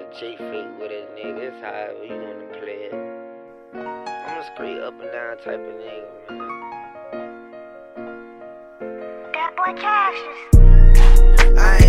J-Fake with it, nigga. It's however you wanna play it. I'm a straight up and down type of nigga, man. That boy Cassius. I